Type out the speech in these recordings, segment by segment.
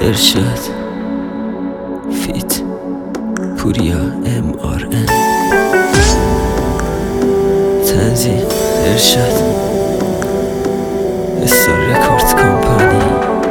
ارشاد فیت پوریا MRN تنظیم ارشاد استار رکورد کمپانی.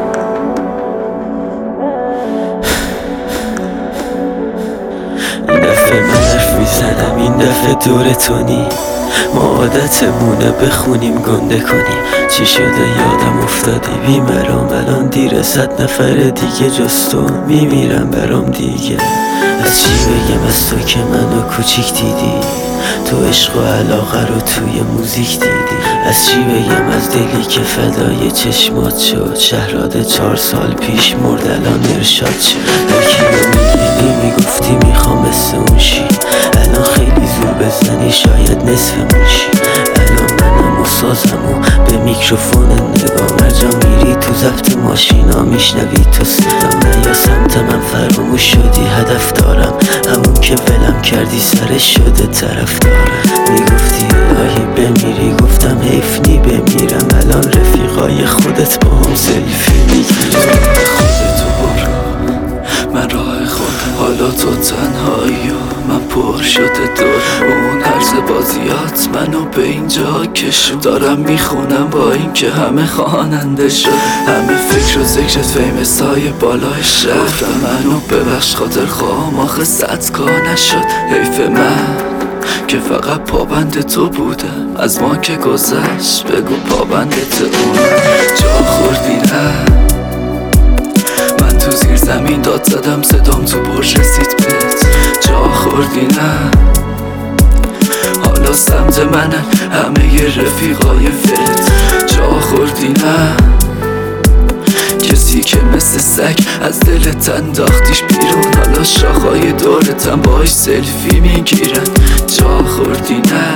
این دفعه من حرف میزنم، این دفعه دور تونی. ما عادتمونه بخونیم گنده کنیم. چی شده یادم افتادی بیمرام، الان دیره 100 نفر دیگه جز تو میمیرم برام دیگه. از چی بگم از تو که منو کوچیک دیدی، تو عشق و علاقه رو توی موزیک دیدی. از چی بگم از دلی که فدای چشمات شد، شهراد 4 سال پیش مرد الان ارشاد شد. یکی رو میبینی میگفتی میخوام مثل اون شی، الان خیلی زور بزنی شاید نصفمون شی. الان منم و سازم و به میکروفون نگاه، مرجا میری تو ضبط ماشینا میشنوی تو صدام. نه یا سمت من فراموش شدی هدف دارم، همون که ولم کردی سرش شده طرف دارم. میگفتی الهی بمیری، گفتم حیف نی بمیرم. الان رفیقای خودت با هم سلفی میگیرم. خودتو برو من راه خودم، حالا تو تنهایی و من پر شده دور. اون عرض بازیات منو به اینجا کشون، دارم میخونم با این که همه خواننده شد. همه فکر و ذکرت فیمس های بالای شهر، منو ببخش خاطر خواهم آخه صدکا نشد. حیف من که فقط پابند تو بودم، از ما که گذشت بگو پابندت اونم. جا خوردی نه من تو زیر زمین داد زدم، صدام تو برج رسید بهت. جا خوردی نه حالا سمت منن همه ی رفیقای فت. جا خوردی نه کسی که مثل سگ از دلت انداختیش بیرون، حالا شاخهای دورتم باش سلفی میگیرن. جا خوردی نه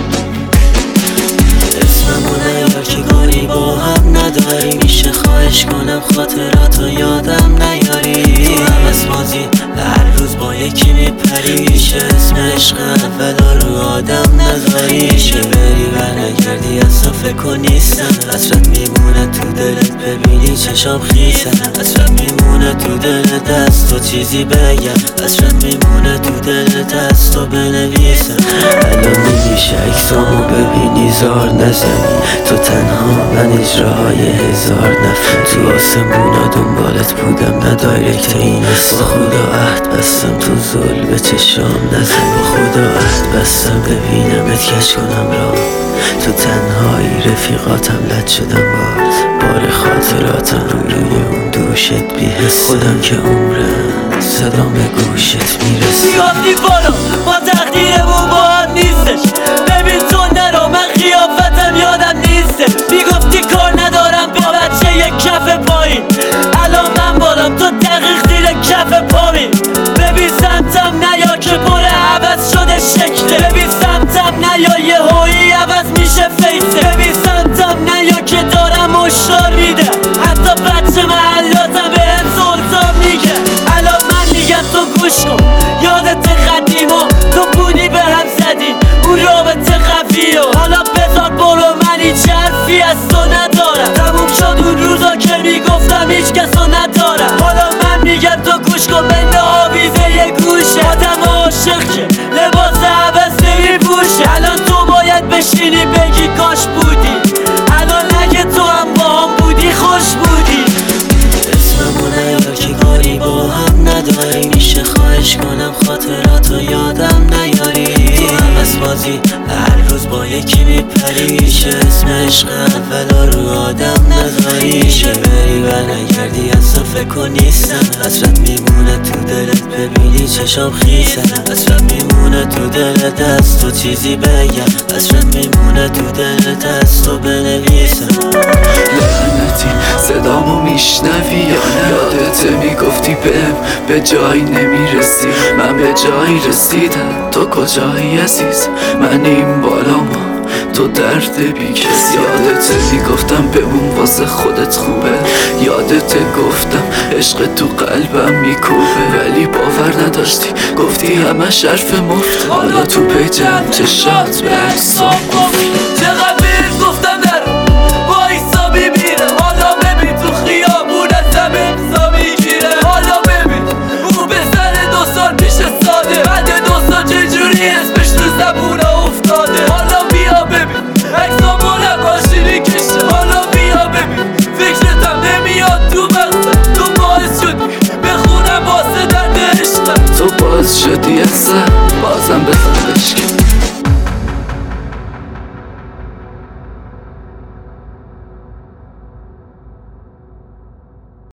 اسممونه یار که گاری با هم نداری، میشه خواهش کنم خاطراتو یادم نیاری. تو هم از بازی هر روز با یکی میپری، میشه اسم عشق اولا رو آدم نذاری. میشه بری و نگردی اصلا فکر کن نیستم، حسرت میمونه تو دلت ببینی چشام خیسم. حسرت میمونه تو دلت از تو چیزی بگم، حسرت میمونه تو دلت از تو بنویسم. الان نمیشه اکسامو ببینی زار نزنی، تو تنها من اجراهای 1000 نفر. تو آسمونا دنبالت بودم نه دایرکت این است. با خدا عهد بستم تو زل به چشام نزن، با خدا عهد بستم ببینمت کش کنم را. تو تنهایی رفیقاتم لد شدم باز، بار خاطراتم روی اون دوشت بیهست. خودم که عمرم صدام به گوشت میرسه. میگفتی برو ما تقدیرمون با هم نیستش، ببین تو نرو من خیافتم یادم نیسته. میگفتی کار ندارم با بچه یک کف پایین، الان من بالام تو دقیق زیر کف پامین. ببین سمتم نیا که پر عوض شده شکله، ببین سمتم نیا یه هایی عوض میشه فیسه. ببین سمتم نیا که دارم اشتار میده، حتی بچه محلاتم به هم سلطان میگه. الان من میگم تو گوش کن یادت قدیما، تو بودی به هم زدی اون رابطه قوی و حالا بذار برو من هیچ حرفی از تو ندارم. تموم شد اون روزا که میگفتم هیچ کسو ندارم. حالا من میگم تو گوش کن بین آویزه یه گوشه، آدم عاشق که لباس عوض نمیپوشه. الان تو باید بشینی بگی کاش بودی، الان اگه تو هم با هم بودی خوش بودی. اسممونه یار که کاری با هم نداری، میشه خواهش کنم خاطراتو یادم نیاری. تو هم از بازی هر روز با یکی میپری، میشه اسم عشق اولا رو آدم نذاری. میشه بری و نگردی اصلا فکر کن نیستم، حسرت میمونه تو دلت ببینی چشام خیسم. حسرت میمونه تو دلت از تو چیزی بگم، حسرت میمونه تو دلت از تو بنویسم. لعنتی صدامو میشنوی یا نه؟ یادت میگفتی بهم به جایی نمیرسی، من به جایی رسیدم. تو کجایی عزیز؟ من این بالام تو درد بی کس. یادت میگفتم بمون واسه خودت خوبه، یادت گفتم عشق تو قلبم میکوبه، ولی باور نداشتی گفتی همه حرف مفته. حالا تو پیجم چشات به عکسام قفل. چقدر بهت گفتم در وایسا ببینم، حالا ببین تو خیابون ازم امضا میگیرم. بازم بزن بشکن